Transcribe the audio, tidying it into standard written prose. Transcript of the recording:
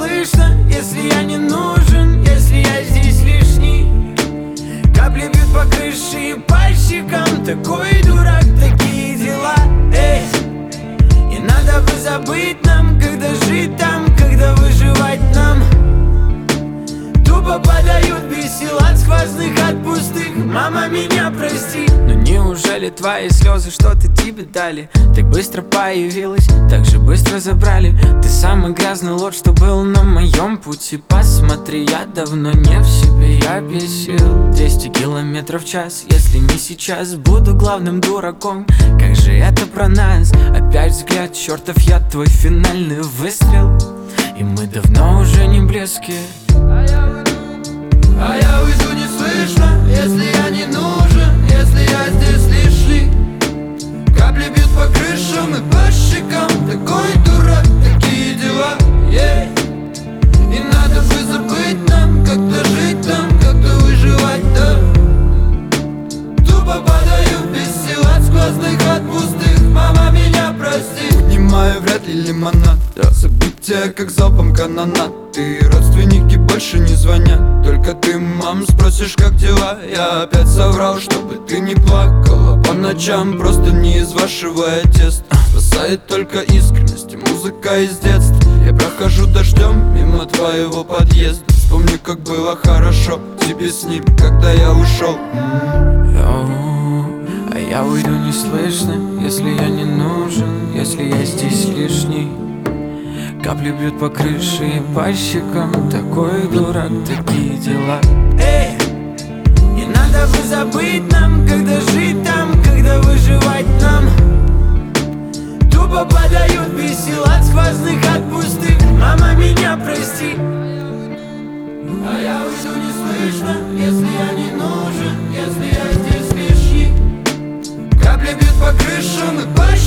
слышно, если я не нужен, если я здесь лишний. Капли бьют по крыше и по щекам. Такой дурак, такие дела, эй. И надо бы забыть нам, когда жить там, когда выживать нам. Тупо подают без сил от сквозных, от пустых. Мама, меня прости. Но неужели твои слезы что-то тебе дали? Так быстро появилась, так же быстро забрали. Ты самый грязный лот, что был на моем пути. Посмотри, я давно не в себе, я бесил 200 километров в час. Если не сейчас, буду главным дураком. Как же это про нас? Опять взгляд, чертов яд, твой финальный выстрел. И мы давно уже не близки. А я уйду неслышно, если я не нужен, если я здесь лишний. Капли бьют по крышам и по щекам. Такой дурак, такие дела, yeah. И надо бы забыть нам, как-то жить там, как-то выживать, да. Тупо подаю без сил от сквозных, от пустых. Мама, меня прости. Поднимаю вряд ли лимонад, да. События как залпом канонад. И родственники больше не звонят. Только ты, мам, спросишь, как дела. Я опять соврал, чтобы ты не плакала по ночам. Просто не из вашего теста. Спасает только искренность и музыка из детства. Я прохожу дождем мимо твоего подъезда. Вспомни, как было хорошо тебе с ним, когда я ушел. А я уйду неслышно, если я не нужен, если я здесь лишний. Капли бьют по крыше и по щекам. Такой дурак, такие дела, эй. И надо бы забыть нам, когда жить там, когда выживать нам. Тупо подают без сил от сквозных, от пустых. Мама, меня прости. А я уйду неслышно, если я не нужен, если я здесь лишний. Капли бьют по крышам и по щекам.